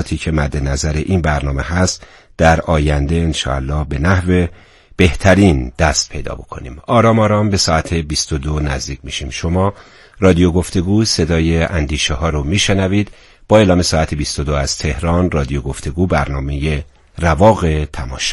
موضوعاتی که مد نظر این برنامه هست در آینده انشاءالله به نحو بهترین دست پیدا بکنیم. آرام آرام به ساعت 22 نزدیک میشیم. شما رادیو گفتگو صدای اندیشه ها رو میشنوید. با اعلام ساعت 22 از تهران رادیو گفتگو برنامه رواق تماشا.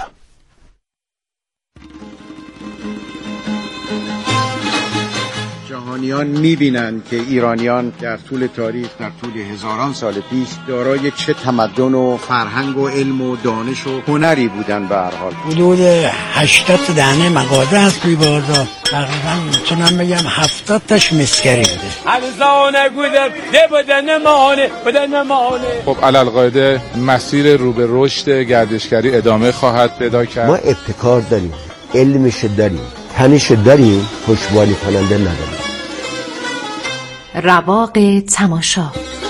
جهانیان می‌بینند که ایرانیان در طول تاریخ، در طول هزاران سال پیش دارای چه تمدن و فرهنگ و علم و دانش و هنری بودن. به هر حال حدود 80 تا دهنه مغازه هست توی بازار. تقریبا میتونم بگم 70 تاش مسکری بوده. ارزانه گودم بدن مانه. خب علالقاعده مسیر رو به رشد گردشگری ادامه خواهد پیدا کرد. ما ابتکار داریم، علمش داریم، تنش داریم، پشتوانه کننده نداریم. رواق تماشا.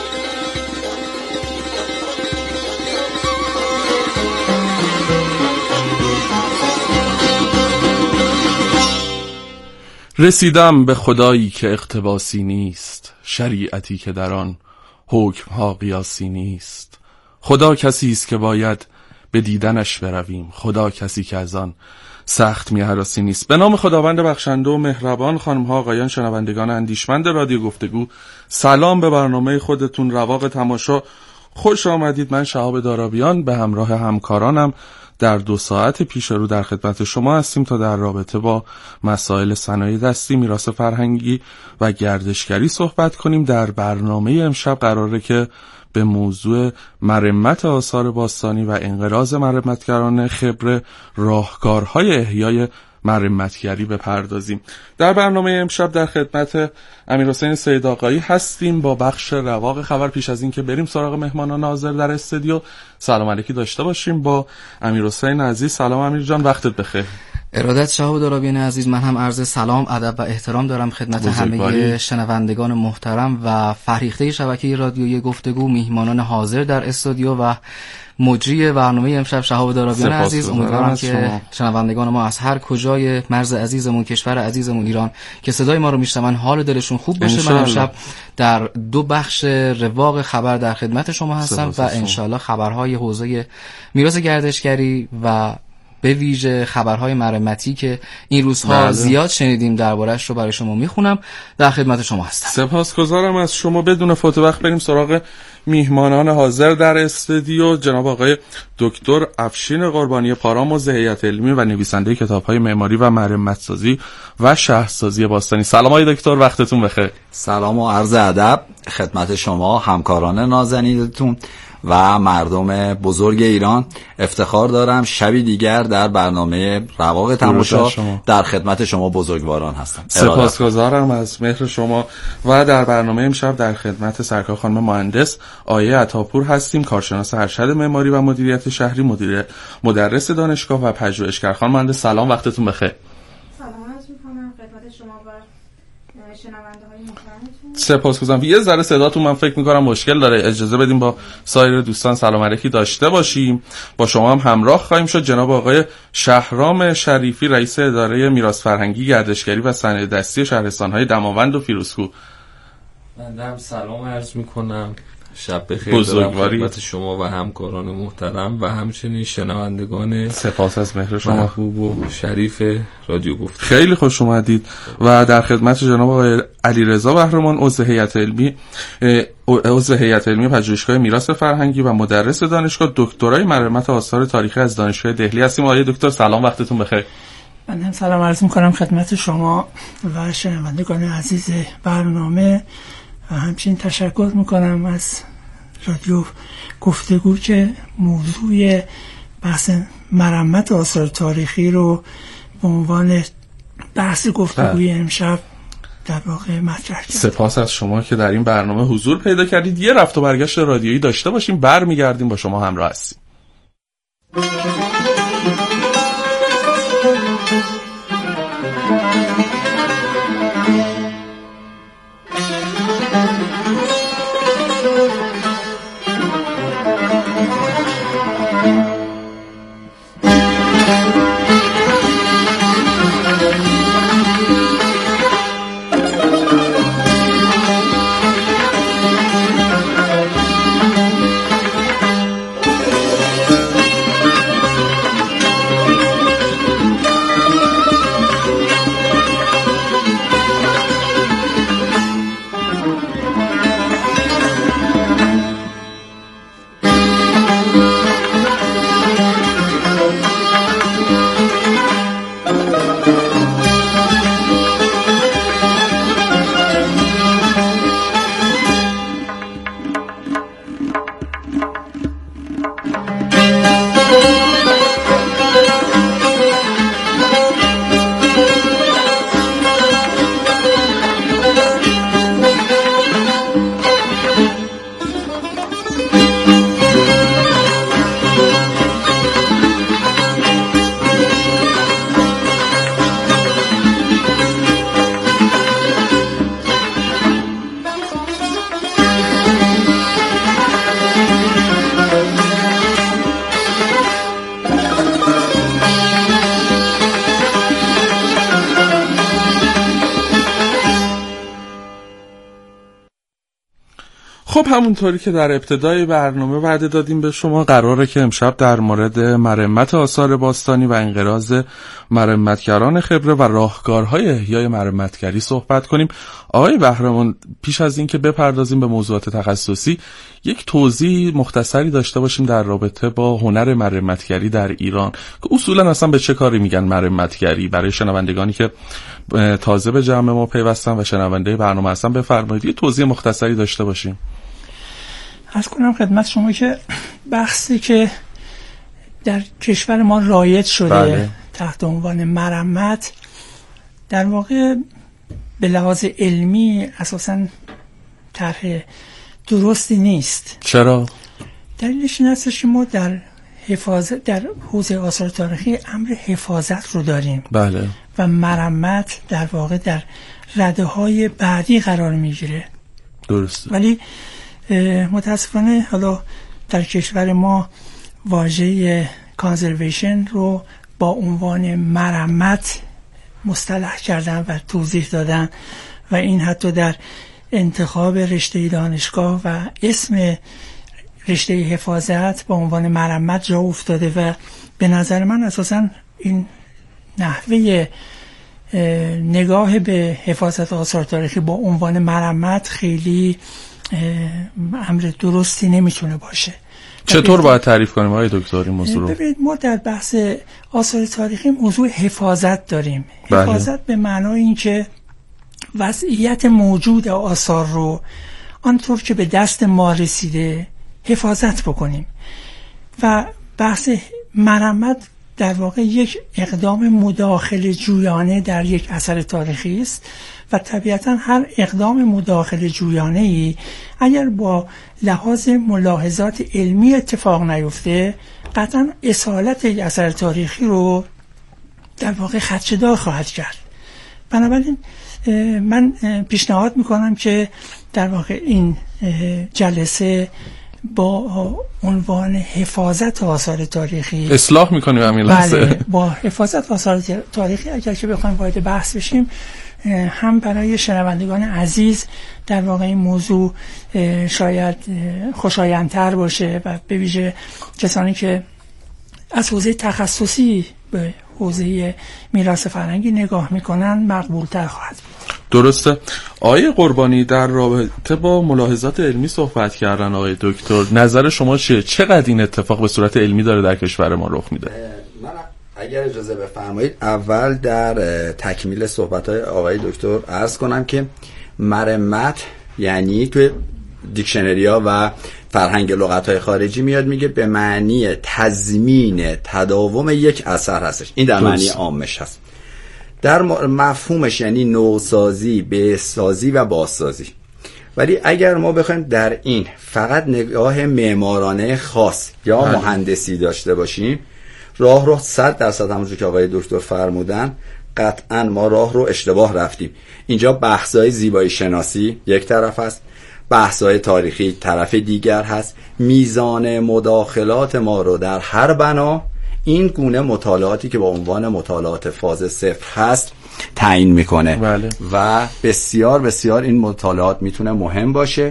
رسیدم به خدایی که اقتباسی نیست، شریعتی که در آن حکم‌ها قیاسی نیست. خدا کسی است که باید به دیدنش برویم، خدا کسی که از آن سخت می‌هراسی نیست. به نام خداوند بخشنده و مهربان، خانم‌ها آقایان شنوندگان اندیشمند رادیو گفتگو، سلام به برنامه خودتون رواق تماشا. خوش آمدید. من شهاب دارابیان به همراه همکارانم در 2 ساعت پیش رو در خدمت شما هستیم تا در رابطه با مسائل صنایع دستی، میراث فرهنگی و گردشگری صحبت کنیم. در برنامه امشب قراره که به موضوع مرمت آثار باستانی و انقراض مرمتگران خبره، راهکارهای احیای مرمتگری بپردازیم. در برنامه امشب در خدمت امیرحسین سید آقایی هستیم با بخش رواق خبر. پیش از این که بریم سراغ مهمانان حاضر در استودیو، سلام علیکی داشته باشیم با امیرحسین عزیز. سلام امیر جان، وقتت بخیر. ارادت شهاب دارابیان عزیز، من هم عرض سلام، ادب و احترام دارم خدمت همه شنوندگان محترم و فرهیخته شبکه رادیویی گفتگو، میهمانان حاضر در استودیو و مجری برنامه امشب شهاب دارابیان عزیز. امیدوارم که شنوندگان ما از هر کجای مرز عزیزمون، کشور عزیزمون ایران که صدای ما رو میشنون حال دلشون خوب بشه. من امشب در 2 بخش رواق خبر در خدمت شما هستم و انشالله خبرهای حوزه میراث گردشگری و به ویژه خبرهای مرمتی که این روزها زیاد شنیدیم درباره‌اش رو برای شما میخونم. در خدمت شما هستم. سپاسگزارم از شما. بدون فوت وقت بریم سراغ میهمانان حاضر در استودیو. جناب آقای دکتر افشین قربانی، پاراموز هیئت علمی و نویسنده کتاب‌های معماری و مرمت‌سازی و شهرسازی باستانی. سلام آقای دکتر، وقتتون بخیر. سلام و عرض ادب خدمت شما، همکاران نازنینتون و مردم بزرگ ایران. افتخار دارم شبی دیگر در برنامه رواق تماشا در خدمت شما بزرگواران هستم. سپاسگزارم از مهر شما. و در برنامه امشب در خدمت سرکار خانم مهندس آیه عطاپور هستیم، کارشناس ارشد معماری و مدیریت شهری، مدرس دانشگاه و پژوهشگر. خانم مهندس سلام، وقتتون بخیر. سلام عرض می‌کنم خدمت شما و شنونده‌های محترمتون. سپاسگزارم. یه ذره صداتون من فکر می‌کنم مشکل داره، اجازه بدیم با سایر دوستان سلام علیکی داشته باشیم. با شما هم همراه خواهیم شد. جناب آقای شهرام شریفی، رئیس اداره میراث فرهنگی، گردشگری و صنایع دستی شهرستان‌های دماوند و فیروزکوه. من هم سلام عرض می‌کنم، شب بخیر دارم خدمت شما و همکاران محترم و همچنین شنوندگان. سپاس از مهر شما خوب و شریف رادیو گفت. خیلی خوش اومدید. و در خدمت جناب آقای علیرضا بهرمان، عضو هیئت علمی پژوهشگاه میراث فرهنگی و مدرس دانشگاه، دکترای مرمت آثار تاریخی از دانشگاه دهلی هستیم. آقای دکتر سلام، وقتتون بخیر. من هم سلام عرض می‌کنم خدمت شما و شنوندگان عزیز برنامه و همچنین تشکر میکنم از رادیو گفتگو که موضوع بحث مرمت آثار تاریخی رو به عنوان بحث گفتگوی امشب در واقع مطرح کرد. سپاس از شما که در این برنامه حضور پیدا کردید. یه رفت و برگشت رادیویی داشته باشیم، برمیگردیم با شما همراه هستیم. خب همونطوری که در ابتدای برنامه وعده دادیم به شما، قراره که امشب در مورد مرمت آثار باستانی و انقراض مرمتگران خبره و راهکارهای احیای مرمتگری صحبت کنیم. آقای بهرمان، پیش از این که بپردازیم به موضوعات تخصصی، یک توضیح مختصری داشته باشیم در رابطه با هنر مرمتگری در ایران که اصولا اصلا به چه کاری میگن مرمتگری، برای شنوندگانی که تازه به جمع ما پیوستن و شنونده برنامه هستن بفرمایید یه توضیح مختصری داشته باشیم. عرض کنم خدمت شما که بحثی که در کشور ما رایج شده بله. تحت عنوان مرمت، در واقع به لحاظ علمی اساساً طرح درستی نیست. چرا؟ دلیلش این است که ما در حفاظت، در حوزه آثار تاریخی امر حفاظت رو داریم بله. و مرمت در واقع در رده‌های بعدی قرار میگیره. درست. ولی متاسفانه حالا در کشور ما واژه کانزرویشن رو با عنوان مرمت مصطلح کردن و توضیح دادن و این حتی در انتخاب رشته دانشگاه و اسم رشته حفاظت با عنوان مرمت جا افتاده و به نظر من اساساً این نحوه نگاه به حفاظت آثار تاریخی با عنوان مرمت خیلی امر درستی نمیتونه باشه. چطور باید تعریف کنیم آقای دکتر این موضوع رو؟ ببینید، ما در بحث آثار تاریخی موضوع حفاظت داریم. بله. حفاظت به معنای این که وضعیت موجود آثار رو آنطور که به دست ما رسیده حفاظت بکنیم و بحث مرمت در واقع یک اقدام مداخله جویانه در یک اثر تاریخی است و طبیعتا هر اقدام مداخله جویانه‌ای اگر با لحاظ ملاحظات علمی اتفاق نیفته قطعا اصالت یک اثر تاریخی رو در واقع خدشه‌دار خواهد کرد. بنابراین من پیشنهاد میکنم که در واقع این جلسه با عنوان حفاظت آثار تاریخی اصلاح میکنیم همین لحظه. بله، با حفاظت آثار تاریخی اگر که بخوایم وارد بحث بشیم، هم برای شنوندگان عزیز در واقع این موضوع شاید خوشایندتر باشه و به ویژه کسانی که از حوزه تخصصی به حوزه میراث فرهنگی نگاه میکنن مقبولتر خواهد بود. درسته. آقای قربانی، در رابطه با ملاحظات علمی صحبت کردن آقای دکتر، نظر شما چیه؟ چقدر این اتفاق به صورت علمی داره در کشور ما رخ میده؟ من اگر اجازه بفرمایید اول در تکمیل صحبت‌های آقای دکتر عرض کنم که مرمت یعنی توی دیکشنری‌ها و فرهنگ لغت‌های خارجی میاد میگه به معنی تضمین تداوم یک اثر هستش. این در معنی عامش هست. در مفهومش یعنی نوسازی، بهسازی و بازسازی. ولی اگر ما بخوایم در این فقط نگاه معمارانه خاص یا مهندسی داشته باشیم، راه رو 100% همونجور که آقای دکتر فرمودن قطعا ما راه رو اشتباه رفتیم. اینجا بحث‌های زیبایی شناسی یک طرف هست، بحث‌های تاریخی طرف دیگر هست. میزان مداخلات ما رو در هر بنا این گونه مطالعاتی که با عنوان مطالعات فاز صفر هست تعیین میکنه. بله. و بسیار بسیار این مطالعات میتونه مهم باشه.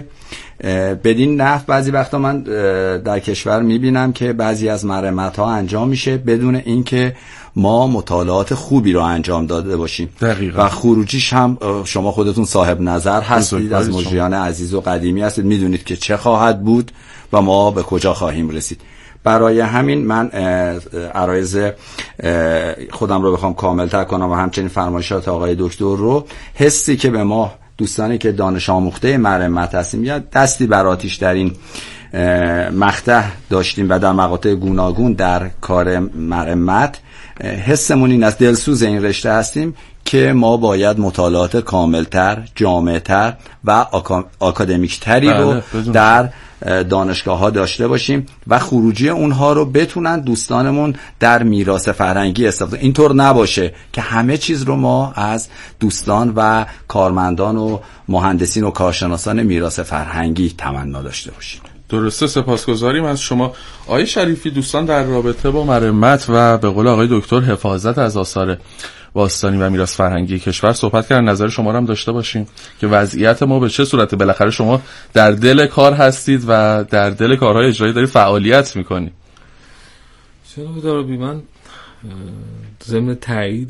بدین نحو بعضی وقتا من در کشور میبینم که بعضی از مرمت ها انجام میشه بدون اینکه ما مطالعات خوبی رو انجام داده باشیم. دقیقا. و خروجیش هم شما خودتون صاحب نظر هستید، از مجریان عزیز و قدیمی هستید، میدونید که چه خواهد بود و ما به کجا خواهیم رسید. برای همین من عرایض خودم رو بخوام کاملتر کنم و همچنین فرمایشات آقای دکتر رو، حسی که به ما دوستانی که دانش آموخته مرمت هستیم یا دستی بر آتیش در این مقطع داشتیم و در مقاطع گوناگون در کار مرمت، حسمون این است، دلسوز این رشته هستیم که ما باید مطالعات کاملتر، جامعتر و آکادمیکتری رو در دانشگاه ها داشته باشیم و خروجی اونها رو بتونن دوستانمون در میراث فرهنگی استفاده. اینطور نباشه که همه چیز رو ما از دوستان و کارمندان و مهندسین و کارشناسان میراث فرهنگی تمنا داشته باشیم. درسته، سپاسگزاریم از شما. آقای شریفی، دوستان در رابطه با مرمت و به قول آقای دکتر حفاظت از آثار باستانی و میراث فرهنگی کشور صحبت کردن. نظر شما رو هم داشته باشیم که وضعیت ما به چه صورته. بالاخره شما در دل کار هستید و در دل کارهای اجرایی دارید فعالیت میکنید. جناب دارابی، من ضمن تایید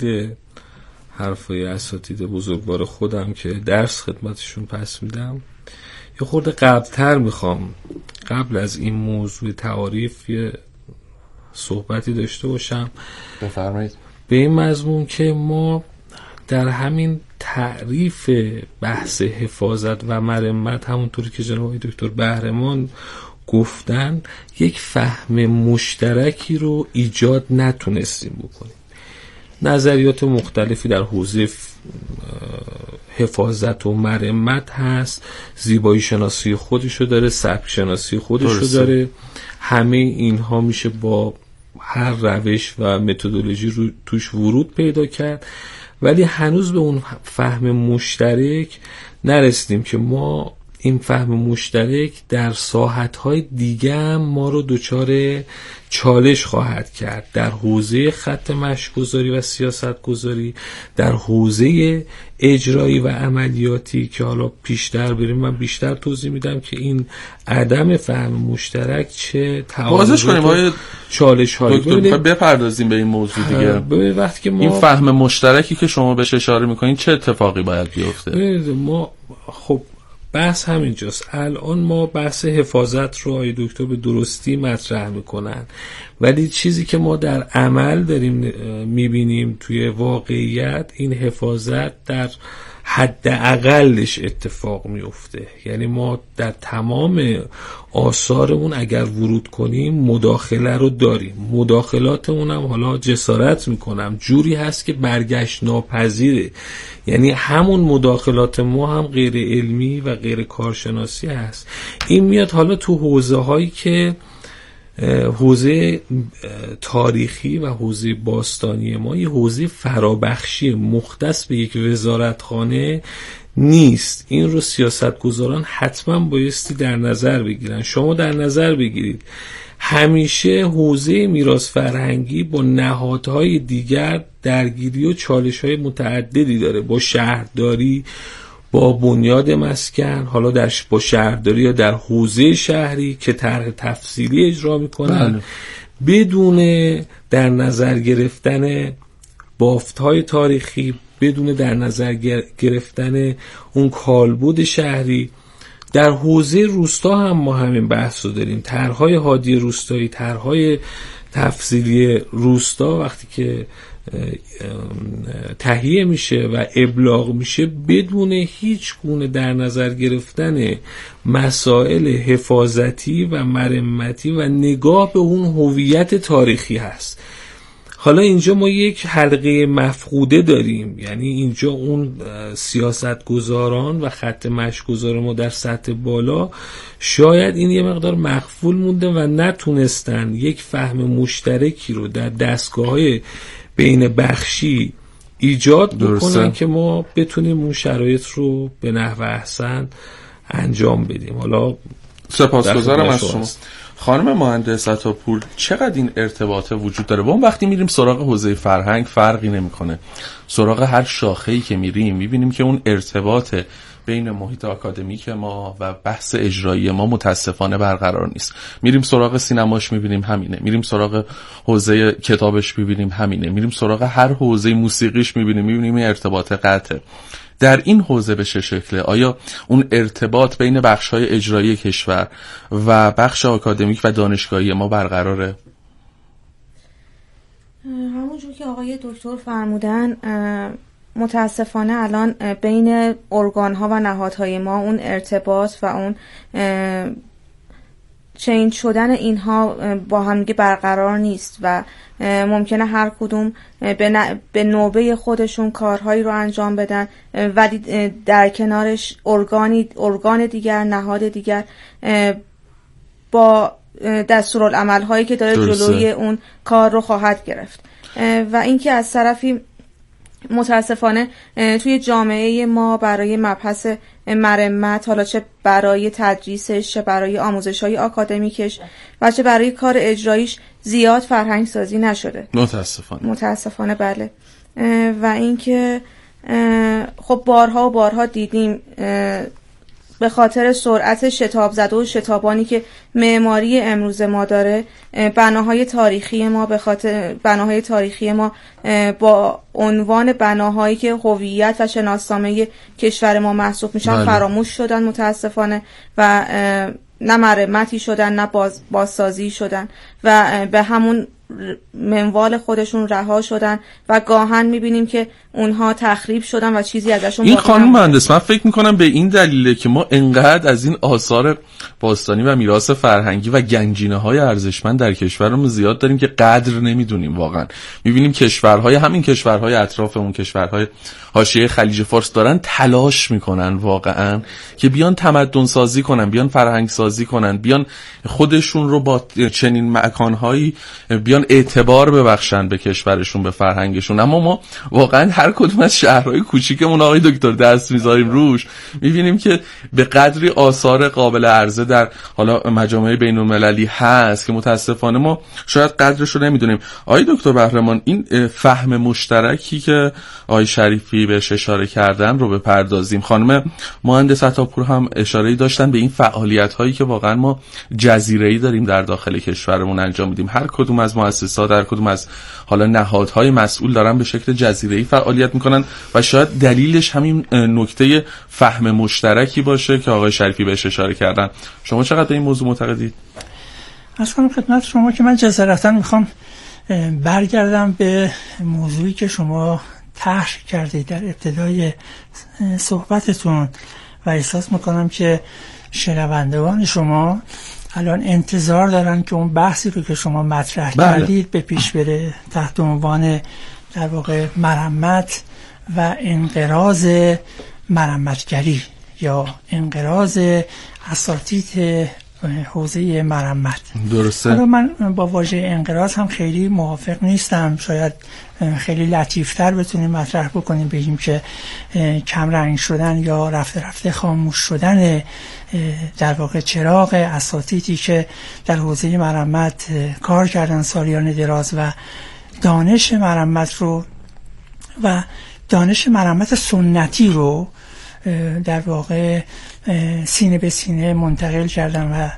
حرفای اساتید بزرگوار خودم که درس خدمتشون پس میدم، یه خورده قبلتر میخوام قبل از این موضوع تعاریف یه صحبتی داشته باشم. بفرمایید. به این مضمون که ما در همین تعریف بحث حفاظت و مرمت، همونطوری که جناب دکتر بهرمان گفتن، یک فهم مشترکی رو ایجاد نتونستیم بکنیم. نظریات مختلفی در حوزه حفاظت و مرمت هست، زیبایی شناسی خودشو داره، سبک شناسی خودشو داره. همه اینها میشه با هر روش و متدولوژی رو توش ورود پیدا کرد، ولی هنوز به اون فهم مشترک نرسیدیم که ما این فهم مشترک در ساحت‌های دیگه هم ما رو دچار چالش خواهد کرد. در حوزه خط مشی‌گذاری و سیاست‌گذاری، در حوزه اجرایی و عملیاتی که حالا پیشتر بریم من بیشتر توضیح میدم که این عدم فهم مشترک چه تعارض چالش‌هایی بپردازیم به این موضوع دیگه. وقتی که ما این فهم مشترکی که شما بهش اشاره می‌کنید چه اتفاقی باید بیفته؟ ما خب بحث همینجاست. الان ما بحث حفاظت رو آقای دکتر به درستی مطرح میکنن، ولی چیزی که ما در عمل داریم میبینیم توی واقعیت، این حفاظت در حد اقلش اتفاق میفته. یعنی ما در تمام آثارمون اگر ورود کنیم مداخله رو داریم. مداخلاتمون هم حالا جسارت میکنم جوری هست که برگشت ناپذیره. یعنی همون مداخلات ما هم غیر علمی و غیر کارشناسی هست. این میاد حالا تو حوزه هایی که حوزه تاریخی و حوزه باستانی ما یه حوزه فرابخشی مختص به یک وزارتخانه نیست. این رو سیاستگزاران حتما بایستی در نظر بگیرن. شما در نظر بگیرید همیشه حوزه میراث فرهنگی با نهادهای دیگر درگیری و چالش‌های متعددی داره، با شهرداری، با بنیاد مسکن، حالا با شهرداری یا در حوزه شهری که طرح تفصیلی اجرا میکنن بدون در نظر گرفتن بافت‌های تاریخی، بدون در نظر گرفتن اون کالبد شهری. در حوزه روستا هم ما همین بحث رو داریم. طرح‌های هادی روستایی، طرح‌های تفصیلی روستا وقتی که تهیه میشه و ابلاغ میشه بدون هیچ گونه در نظر گرفتن مسائل حفاظتی و مرمتی و نگاه به اون هویت تاریخی هست. حالا اینجا ما یک حلقه مفقوده داریم، یعنی اینجا اون سیاستگزاران و خط مشی‌گذار ما در سطح بالا شاید این یه مقدار مغفول مونده و نتونستن یک فهم مشترکی رو در دستگاه‌های بین بخشی ایجاد بکنن که ما بتونیم اون شرایط رو به نحو احسن انجام بدیم. حالا سپاسگزارم از شما. خانم مهندس عطاپور، چقدر این ارتباط وجود داره؟ اون وقتی میریم سراغ حوزه فرهنگ فرقی نمیکنه، سراغ هر شاخه‌ای که میریم میبینیم که اون ارتباط بین محیط آکادمیک ما و بحث اجرایی ما متاسفانه برقرار نیست. میریم سراغ سینماش میبینیم همینه، میریم سراغ حوزه کتابش میبینیم همینه، میریم سراغ هر حوزه موسیقیش میبینیم این ارتباط قطعه. در این حوزه به چه شکله؟ آیا اون ارتباط بین بخش‌های اجرایی کشور و بخش آکادمیک و دانشگاهی ما برقراره؟ همونجور که آقای دکتر فرمودن، متاسفانه الان بین ارگان‌ها و نهادهای ما اون ارتباط و اون چینج شدن اینها با هم دیگه برقرار نیست و ممکنه هر کدوم به نوبه خودشون کارهایی رو انجام بدن، ولی در کنارش ارگان دیگر، نهاد دیگر با دستورالعمل هایی که داره جلوی اون کار رو خواهد گرفت. و اینکه از طرفی متاسفانه توی جامعه ما برای مبحث مرمت، حالا چه برای تدریسش، چه برای آموزش‌های آکادمیکش و چه برای کار اجراییش زیاد فرهنگ سازی نشده. متاسفانه بله. و اینکه خب بارها و بارها دیدیم به خاطر سرعت شتاب زده و شتابانی که معماری امروز ما داره، بناهای تاریخی ما به خاطر بناهای تاریخی ما با عنوان بناهایی که هویت و شناسنامه کشور ما محسوب میشن فراموش شدن متاسفانه و نه مرمتی شدن نه بازسازی شدن و به همون منوال خودشون رها شدن و گاهن میبینیم که اونها تخریب شدن و چیزی ازشون این خانم مهندس، من فکر میکنم به این دلیله که ما انقدر از این آثار باستانی و میراث فرهنگی و گنجینه های ارزشمند در کشورمون زیاد داریم که قدر نمیدونیم. واقعا میبینیم همین کشورهای اطرافمون، کشورهای حاشیه خلیج فارس دارن تلاش میکنن واقعا که بیان تمدن سازی کنن، بیان فرهنگ سازی کنن، بیان خودشون رو با چنین مکانهایی بیان اعتبار ببخشن به کشورشون، به فرهنگشون. اما ما واقعا هر کدوم از شهرهای کوچیکمون آقای دکتر دست میذاریم روش، میبینیم که به قدری آثار قابل عرضه در حالا مجامع بین‌المللی هست که متاسفانه ما شاید قدرش رو نمیدونیم. آقای دکتر بهرمان، این فهم مشترکی که آقای شریفی بهش اشاره کردن رو بپردازیم. خانم مهندس عطاپور هم اشاره داشتن به این فعالیت‌هایی که واقعا ما جزیره‌ای داریم در داخل کشورمون انجام میدیم. هر کدوم از مؤسسات، هر کدوم از حالا نهادهای مسئول دارن به شکل جزیره‌ای فعالیت میکنن و شاید دلیلش همین نکته فهم مشترکی باشه که آقای شریفی بهش اشاره کردن. شما چقدر به این موضوع معتقدید؟ از کنم خدمت شما که من جسارتاً میخوام برگردم به موضوعی که شما طرح کردید در ابتدای صحبتتون و احساس میکنم که شنوندگان شما الان انتظار دارن که اون بحثی رو که شما مطرح کردید به پیش بره تحت عنوان در واقع مرمت و انقراض مرمتگری یا انقراض اساتید حوزه مرمت. درسته. حالا من با واژه انقراض هم خیلی موافق نیستم. شاید خیلی لطیفتر بتونیم مطرح بکنیم، بگیم که کم رنگ شدن یا رفته رفته خاموش شدن در واقع چراغ اساتیدی که در حوزه مرمت کار کردن سالیان دراز و دانش مرمت رو و دانش مرمت سنتی رو در واقع سینه به سینه منتقل کردن و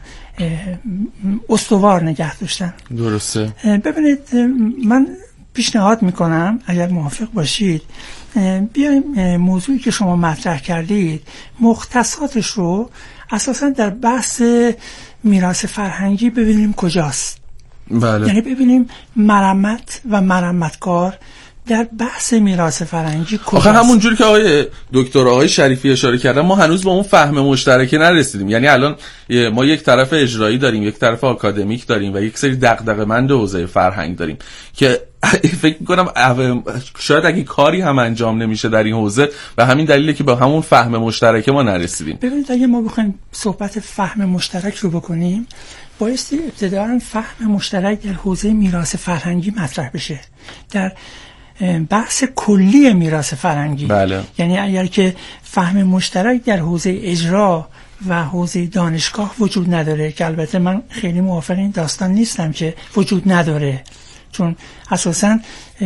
استوار نگه داشتن. درسته. ببینید، من پیشنهاد میکنم اگر موافق باشید بیایم موضوعی که شما مطرح کردید مختصاتش رو اساسا در بحث میراث فرهنگی ببینیم کجاست. بله. یعنی ببینیم مرمت و مرمتکار در بحث میراث فرهنگی کجاست. آخه همونجوری که آقای دکتر آقای شریفی اشاره کردن ما هنوز به اون فهم مشترکه نرسیدیم. یعنی الان ما یک طرف اجرایی داریم، یک طرف آکادمیک داریم و یک سری دغدغه‌مند حوزه فرهنگ داریم که فکر می‌کنم شاید اگه کاری هم انجام نمیشه در این حوزه به همین دلیله که به همون فهم مشترک ما نرسیدیم. ببینید، اگه ما بخوایم صحبت فهم مشترک رو بکنیم بایستی ابتداً فهم مشترک در حوزه میراث فرهنگی مطرح بشه، در بحث کلی میراث فرهنگی. بله. یعنی اگر که فهم مشترک در حوزه اجرا و حوزه دانشگاه وجود نداره، که البته من خیلی موافق این داستان نیستم که وجود نداره، چون اساساً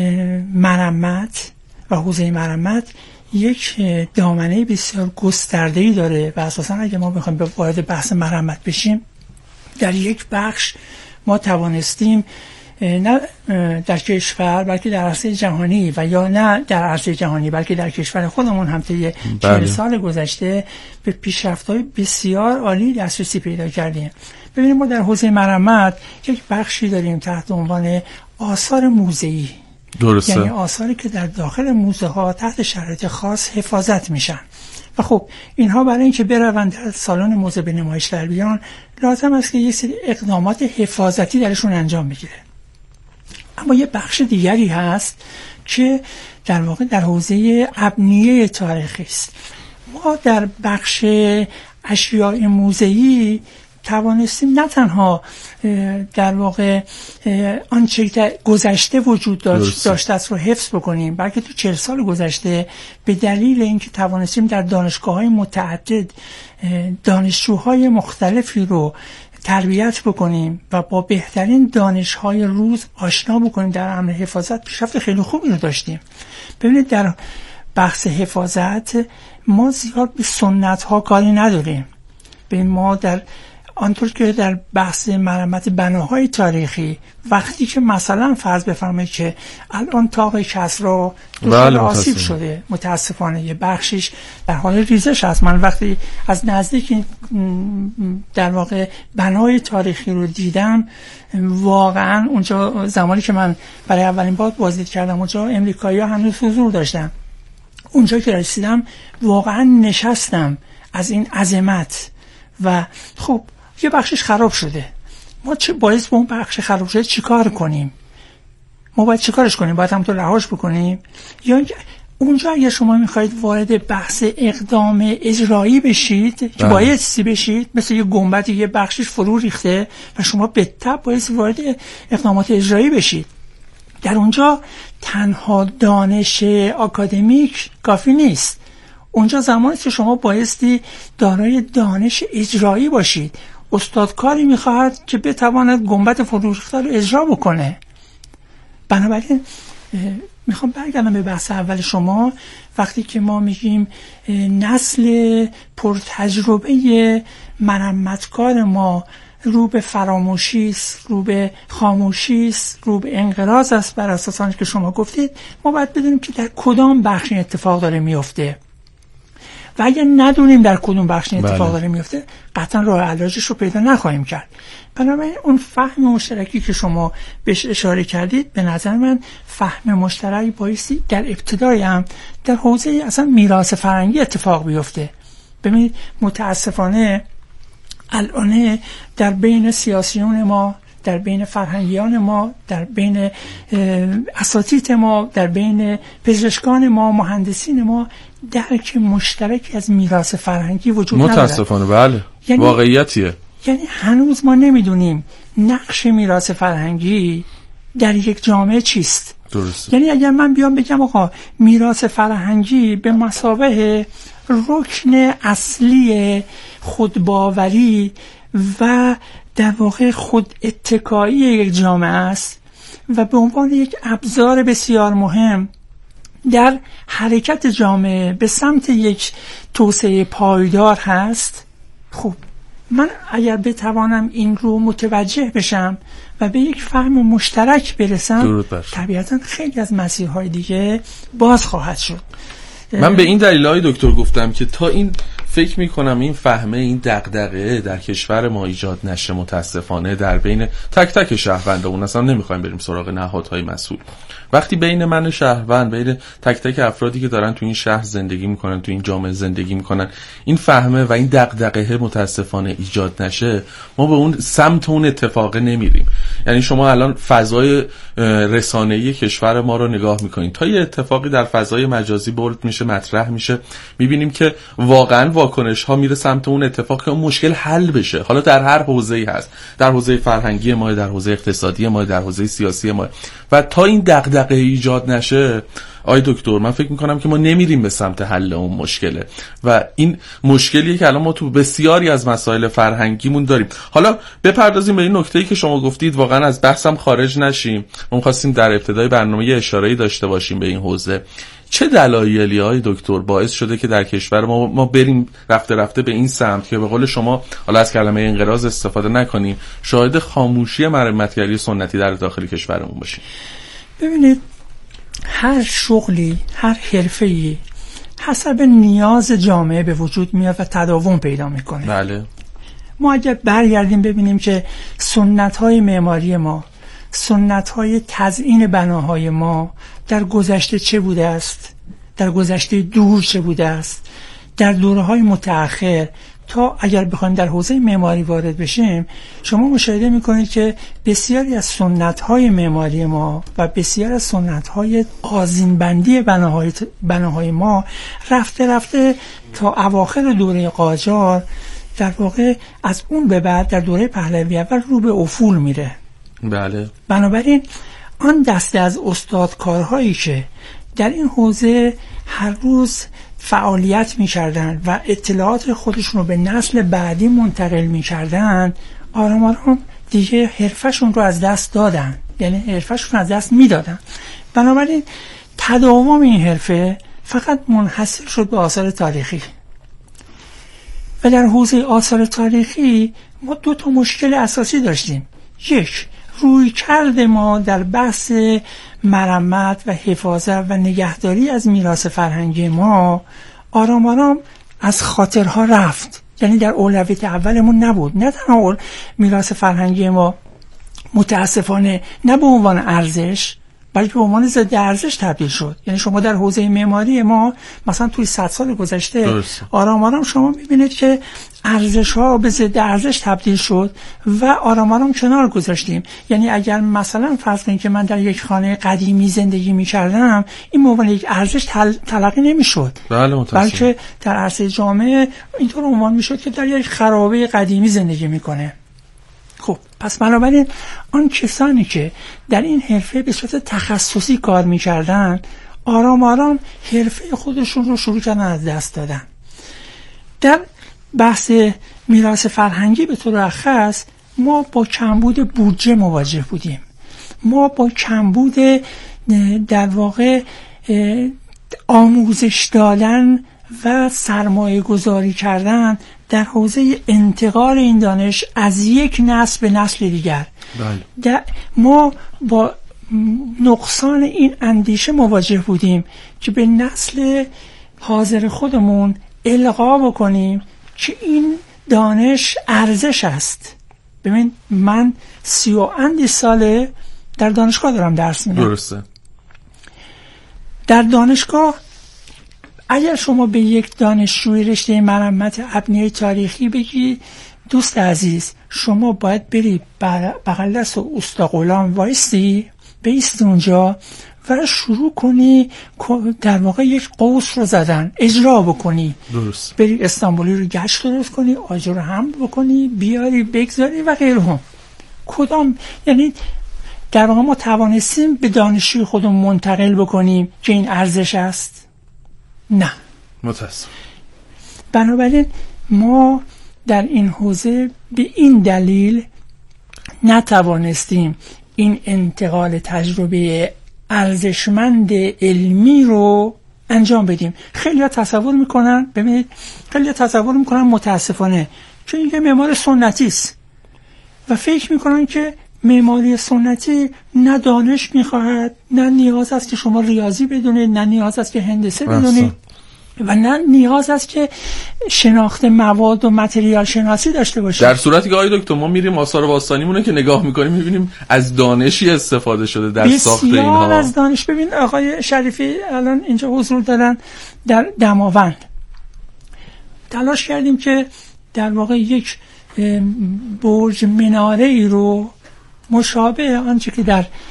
مرمت و حوزه مرمت یک دامنه بسیار گسترده‌ای داره و اساساً اگه ما بخوایم وارد بحث مرمت بشیم در یک بخش ما توانستیم نه در کشور بلکه در عرصه جهانی و یا نه در عرصه جهانی بلکه در کشور خودمون هم طی 40 سال گذشته به پیشرفت‌های بسیار عالی دسترسی پیدا کردیم. ببینیم ما در حوزه مرمت یک بخشی داریم تحت عنوان آثار موزه‌ای. درسته. یعنی آثاری که در داخل موزه ها تحت شرایط خاص حفاظت میشن و خب اینها برای اینکه بروند در سالن موزه به نمایش در بیان لازم است که یک سری اقدامات حفاظتی درشون انجام بگیره. اما یه بخش دیگری هست که در واقع در حوزه ابنیه تاریخی است. ما در بخش اشیاء موزه‌ای توانستیم نه تنها در واقع آنچه که گذشته وجود داشته است رو حفظ بکنیم، بلکه تو 40 سال گذشته به دلیل اینکه توانستیم در دانشگاه‌های متعدد دانشجوهای مختلفی رو تربیت بکنیم و با بهترین دانش‌های روز آشنا بکنیم در امر حفاظت، پیشرفت خیلی خوبی رو داشتیم. ببینید در بحث حفاظت ما زیاد به سنت‌ها کاری نداریم. ببین ما در آنطور که در بحث مرمت بناهای تاریخی وقتی که مثلا فرض بفرمایید که الان طاق کسری دچار آسیب شده، متاسفانه یه بخشش در حال ریزش است. من وقتی از نزدیک در واقع بنای تاریخی رو دیدم، واقعا اونجا زمانی که من برای اولین بار بازدید کردم اونجا امریکایی‌ها هنوز حضور داشتن. اونجا که رسیدم واقعا نشستم از این عظمت و خب یه بخشش خراب شده. ما چه باعث به اون بخش خراب شده چیکار کنیم؟ ما باید چیکارش کنیم؟ باید همونطور رهاش بکنیم؟ یا اونجا اگر شما میخواید وارد بحث اقدام اجرایی بشید که بایستی بشید، مثل یه گنبدی یه بخشش فرو ریخته و شما به تبع بایستی وارد اقدامات اجرایی بشید. در اونجا تنها دانش آکادمیک کافی نیست. اونجا زمانی که شما بایستی دارای دانش اجرایی باشید. استادکاری میخواهد که بتواند گنبد فروریخته رو اجرا بکنه. بنابراین میخوام برگردم به بحث اول شما. وقتی که ما میگیم نسل پرتجربه مرمتکار ما رو به فراموشی است، رو به خاموشی است، رو به انقراض است، بر اساس آنچه که شما گفتید، ما باید بدونیم که در کدام بخش این اتفاق داره میفته و اگر ندونیم در کدوم بخش این اتفاق داره میفته قطعا راه علاجش رو پیدا نخواهیم کرد. بنابراین اون فهم مشترکی که شما بهش اشاره کردید به نظر من فهم مشترکی بایستی در ابتدای هم در حوزه اصلا میراث فرهنگی اتفاق بیفته. ببینید متاسفانه الان در بین سیاسیون ما، در بین فرهنگیان ما، در بین اساتید ما، در بین پزشکان ما، مهندسین ما درک مشترکی از میراث فرهنگی وجود نداره. متاسفانه بله، یعنی واقعیتیه. یعنی هنوز ما نمیدونیم نقش میراث فرهنگی در یک جامعه چیست. درست. یعنی اگر من بیام بگم آقا میراث فرهنگی به مثابه رکن اصلی خودباوری و در واقع خود اتکایی یک جامعه است و به عنوان یک ابزار بسیار مهم در حرکت جامعه به سمت یک توسعه پایدار هست، خب من اگر بتوانم این رو متوجه بشم و به یک فهم مشترک برسم، طبیعتا خیلی از مسیرهای دیگه باز خواهد شد. من به این دلیل‌های دکتر گفتم که تا این فکر میکنم این فهمه، این دغدغه در کشور ما ایجاد نشه متاسفانه در بین تک تک شهروندان. اصلا نمیخوایم بریم سراغ نهادهای مسئول. وقتی بین من شهروند، بین تک تک افرادی که دارن تو این شهر زندگی میکنن، تو این جامعه زندگی میکنن، این فهمه و این دغدغه متاسفانه ایجاد نشه، ما به اون سمت اون اتفاق نمیریم. یعنی شما الان فضای رسانه‌ای کشور ما رو نگاه میکنین، تا یه اتفاقی در فضای مجازی بولد میشه، مطرح میشه، میبینیم که واقعا واکنش ها میره سمت اون اتفاق که اون مشکل حل بشه. حالا در هر حوزه‌ای هست، در حوزه فرهنگی ما، در حوزه اقتصادی ما، در حوزه سیاسی ما، و تا این دغدغه ایجاد نشه آی دکتر من فکر میکنم که ما نمیریم به سمت حل اون مشکله و این مشکلیه که الان ما تو بسیاری از مسائل فرهنگیمون داریم. حالا بپردازیم به این نکته‌ای که شما گفتید، واقعا از بحثم خارج نشیم. ما خواستیم در ابتدای برنامه یه اشاره‌ای داشته باشیم به این حوزه. چه دلایلی های دکتر باعث شده که در کشور ما بریم رفته رفته به این سمت که به قول شما، حالا از کلمه انقراض استفاده نکنیم، شاهد خاموشی مرمتگری سنتی در داخل کشورمون باشیم؟ ببینید هر شغلی، هر حرفه‌ای حسب نیاز جامعه به وجود میاد و تداوم پیدا میکنه. بله. ما اگر برگردیم ببینیم که سنت‌های معماری ما، سنت‌های تزیین بناهای ما در گذشته چه بوده است، در گذشته دور چه بوده است، در دوره‌های متأخر، تا اگر بخوایم در حوزه معماری وارد بشیم، شما مشاهده میکنید که بسیاری از سنت‌های معماری ما و بسیاری از سنت‌های آذین‌بندی بناهای ما رفته رفته تا اواخر دوره قاجار، در واقع از اون به بعد در دوره پهلوی اول رو به افول میره. بله. بنابراین آن دسته از استادکارهایی که در این حوزه هر روز فعالیت می‌کردند و اطلاعات خودشون رو به نسل بعدی منتقل می‌کردند، آرام آرام دیگه حرفشون رو از دست دادن، یعنی حرفشون از دست میدادن. بنابراین تداوم این حرفه فقط منحصر شد به آثار تاریخی و در حوزه آثار تاریخی ما 2 تا مشکل اساسی داشتیم. یک، رویکرد ما در بحث مرمت و حفاظت و نگهداری از میراث فرهنگی ما آرام آرام از خاطرها رفت، یعنی در اولویت اولمون نبود. نه تنها میراث فرهنگی ما متاسفانه نه به عنوان ارزش بلکه به عنوان ضد ارزش تبدیل شد. یعنی شما در حوزه معماری ما مثلا توی 100 سال گذشته آرام آرام شما میبینید که ارزش ها به ضد ارزش تبدیل شد و آرام آرام کنار گذاشتیم. یعنی اگر مثلا فرض کنید که من در یک خانه قدیمی زندگی میکردم، این عنوان یک ارزش تلقی نمیشد، بلکه در عرصه جامعه اینطور عنوان میشد که در یک خرابه قدیمی زندگی میکنه. خب پس بنابراین آن کسانی که در این حرفه به صورت تخصصی کار میکردن آرام آرام حرفه خودشون رو شروع کردن از دست دادن. در بحث میراث فرهنگی به طور خاص ما با کمبود بودجه مواجه بودیم. ما با کمبود در واقع آموزش دادن و سرمایه گذاری کردن در حوزه انتقال این دانش از یک نسل به نسل دیگر. ما با نقصان این اندیشه مواجه بودیم که به نسل حاضر خودمون القا بکنیم که این دانش ارزش است. ببین من 30 و اندی ساله در دانشگاه دارم درس میدم. درسته. در دانشگاه اگر شما به یک دانشجوی رشته مرمت ابنیه تاریخی بگی دوست عزیز شما باید بری بغل دست اوستا غلام وایستی، بیستی اونجا و شروع کنی در واقع یک قوس رو زدن، اجرا بکنی. درست. بری استانبولی رو گشت درست کنی، آجر رو حمل بکنی، بیاری بگذاری و غیره. کدام یعنی در واقع ما توانستیم به دانشجوی خودمون منتقل بکنیم که این ارزش است؟ نه. متاسف. بنابراین ما در این حوزه به این دلیل نتوانستیم این انتقال تجربه ارزشمند علمی رو انجام بدیم. خیلی‌ها تصور میکنن، ببینید خیلی‌ها تصور میکنن متاسفانه که این معمار سنتی است و فکر میکنن که معماری سنتی نه دانش میخواهد، نه نیاز است که شما ریاضی بدونید، نه نیاز است که هندسه بدونید و نه نیاز است که شناخت مواد و متریال شناسی داشته باشید. در صورتی که آقای دکتر ما میریم آثار باستانیمونه که نگاه میکنیم میبینیم از دانشی استفاده شده در ساخت اینها. بسیار از دانش. ببین آقای شریفی الان اینجا حضور دارن در دماوند. تلاش کردیم که در واقع یک برج مناره ای رو مشابه آنچه که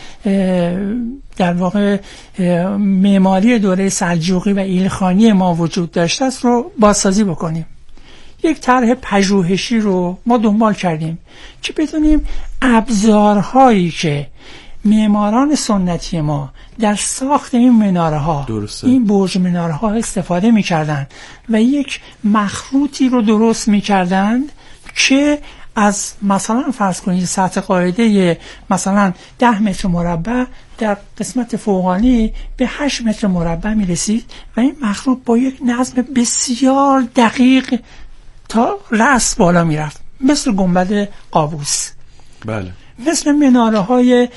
در واقع معماری دوره سلجوقی و ایلخانی ما وجود داشته است رو بازسازی بکنیم. یک طرح پژوهشی رو ما دنبال کردیم که بدونیم ابزارهایی که معماران سنتی ما در ساخت این مناره ها، این برج مناره ها استفاده می‌کردند و یک مخروطی رو درست می‌کردند که از مثلا فرض کنید سطح قاعده مثلا 10 متر مربع در قسمت فوقانی به 8 متر مربع می رسید و این مخروط با یک نظم بسیار دقیق تا رأس بالا می رفت، مثل گنبد قابوس. بله. مثل مناره های